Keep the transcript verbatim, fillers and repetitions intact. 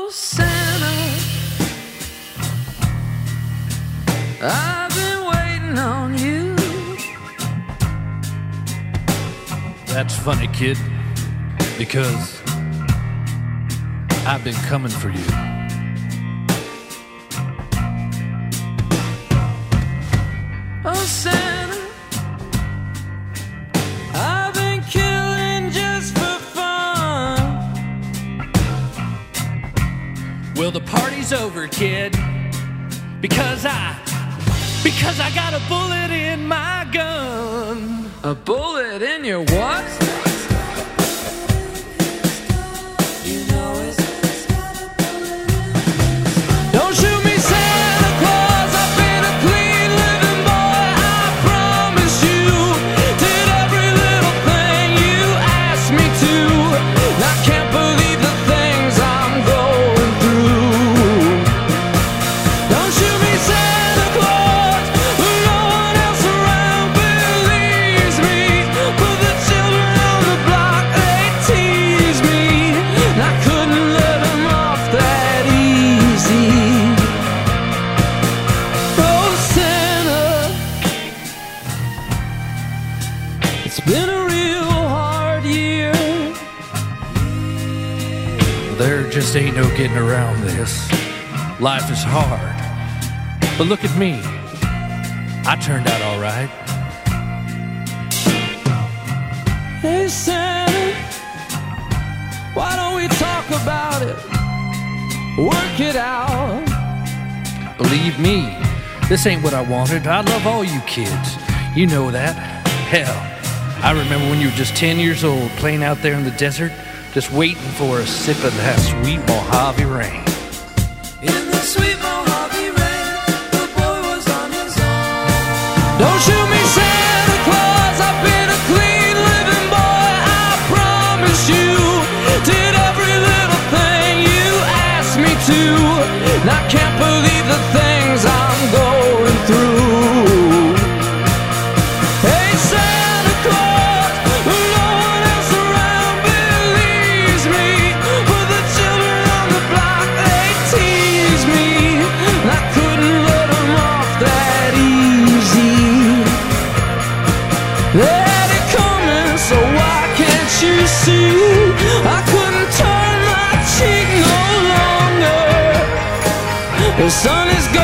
Oh, Santa, I've been waiting on you. That's funny, kid, because I've been coming for you. Oh, Santa, I've been killing just for fun. Well, the party's over, kid, because I, because I got a bullet in my gun. A bullet in your what? Don't shoot me, Santa Claus. I've been a clean living boy. I promise you. Did every little thing you asked me to. And I can't believe the things I'm going through. Don't shoot me, Santa Claus. No one else around believes me. But the children on the block, they tease me. And I couldn't let them off that easy. Oh, Santa, it's been a real hard year. There just ain't no getting around this. Life is hard. But look at me. I turned out all right. Hey, Santa, why don't we talk about it? Work it out. Believe me, this ain't what I wanted. I love all you kids. You know that. Hell, I remember when you were just ten years old, playing out there in the desert, just waiting for a sip of that sweet Mojave rain. In the sweet Mojave rain, the boy was on his own. Don't shoot me, Santa Claus. I've been a clean living boy. I promise you. Did every little thing you asked me to. And I can't believe the things I'm going through. Hey, Santa Claus, no one else around believes me. But the children on the block, they tease me. And I couldn't let them off that easy. Let it coming, so why can't you see? I couldn't turn my cheek no longer. The sun is gone.